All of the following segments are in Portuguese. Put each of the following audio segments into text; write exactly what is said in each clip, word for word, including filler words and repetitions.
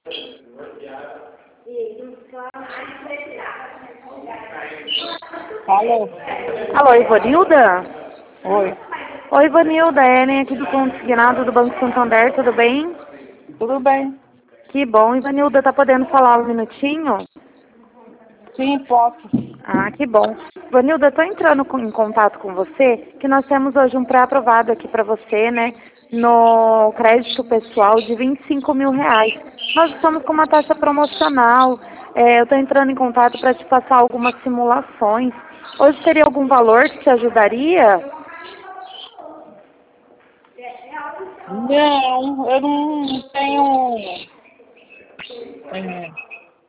Alô? Alô, Ivanilda? Oi. Oi, Ivanilda, é Ellen aqui do consignado do Banco Santander, tudo bem? Tudo bem? Que bom, Ivanilda, tá podendo falar um minutinho? Sim, posso. Ah, que bom. Ivanilda, eu tô entrando com- em contato com você, que nós temos hoje um pré-aprovado aqui para você, né, no crédito pessoal de vinte e cinco mil reais. Nós estamos com uma taxa promocional, é, eu tô entrando em contato para te passar algumas simulações. Hoje teria algum valor que te ajudaria? Não, eu não tenho... É,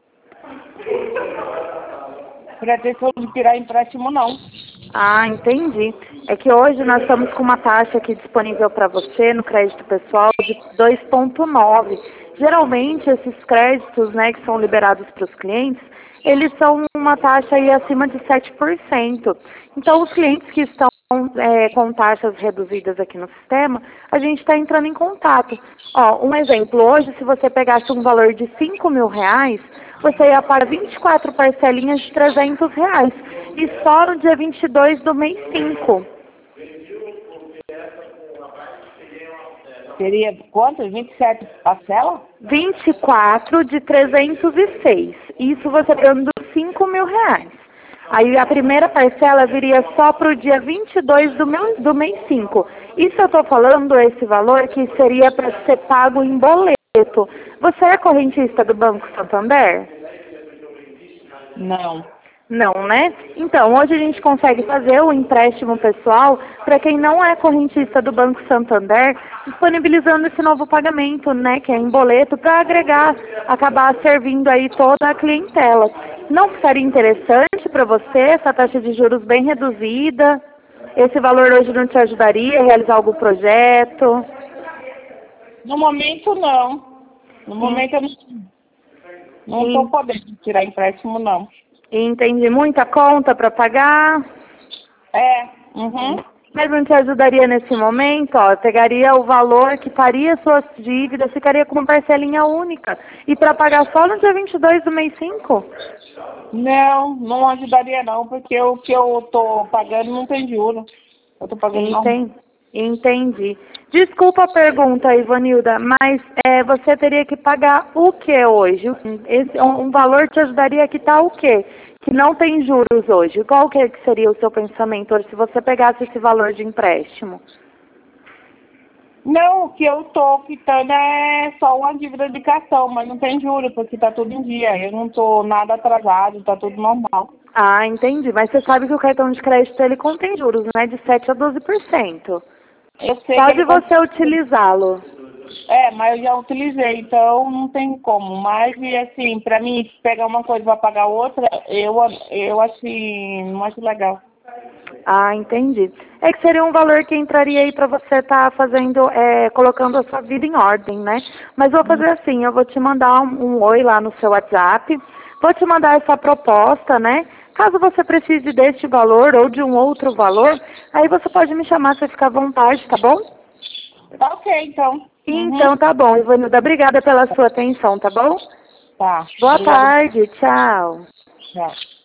pretensão de tirar empréstimo, não. Ah, entendi. É que hoje nós estamos com uma taxa aqui disponível para você no crédito pessoal de dois vírgula nove. Geralmente esses créditos, né, que são liberados para os clientes, eles são uma taxa aí acima de sete por cento. Então os clientes que estão é, com taxas reduzidas aqui no sistema, a gente está entrando em contato. Ó, um exemplo, hoje se você pegasse um valor de cinco mil reais, você ia para vinte e quatro parcelinhas de trezentos reais. E só no dia vinte e dois do mês cinco. Seria quanto? vinte e sete parcela? vinte e quatro de trezentos e seis. Isso você pagando cinco mil reais. Aí a primeira parcela viria só para o dia vinte e dois do, meu, do mês cinco. Isso eu estou falando, esse valor, que seria para ser pago em boleto. Você é correntista do Banco Santander? Não. Não, né? Então, hoje a gente consegue fazer o empréstimo pessoal para quem não é correntista do Banco Santander, disponibilizando esse novo pagamento, né, que é em boleto, para agregar, acabar servindo aí toda a clientela. Não ficaria interessante para você essa taxa de juros bem reduzida? Esse valor hoje não te ajudaria a realizar algum projeto? No momento, não. No Hum. momento, eu não não Sim. estou podendo tirar empréstimo, não. Entendi. Muita conta para pagar? É, uhum. Mas não te ajudaria nesse momento, ó, pegaria o valor que faria suas dívidas, ficaria com uma parcelinha única. E para pagar só no dia vinte e dois do mês cinco? Não, não ajudaria, não, porque o que eu estou pagando não tem juros. Eu estou pagando normal. Entendi. Entendi. Desculpa a pergunta, Ivanilda, mas é, você teria que pagar o que hoje? Esse, um, um valor te ajudaria a quitar o quê? Que não tem juros hoje. Qual que seria o seu pensamento hoje se você pegasse esse valor de empréstimo? Não, o que eu estou quitando é só uma dívida de cartão, mas não tem juros, porque está tudo em dia. Eu não estou nada atrasado, está tudo normal. Ah, entendi. Mas você sabe que o cartão de crédito ele contém juros, né? De sete a doze por cento. Eu sei Só que de ele... você utilizá-lo. É, mas eu já utilizei, então não tem como. Mas, e assim, para mim, pegar uma coisa para pagar outra, eu, eu assim, não acho legal. Ah, entendi. É que seria um valor que entraria aí para você estar fazendo, é, colocando a sua vida em ordem, né? Mas vou fazer assim, eu vou te mandar um, um oi lá no seu WhatsApp, vou te mandar essa proposta, né? Caso você precise deste valor ou de um outro valor, aí você pode me chamar, você fica à vontade, tá bom? Tá ok, então. Uhum. Então tá bom, Ivanilda, obrigada pela sua atenção, tá bom? Tá, Boa obrigada. tarde, tchau. Tchau.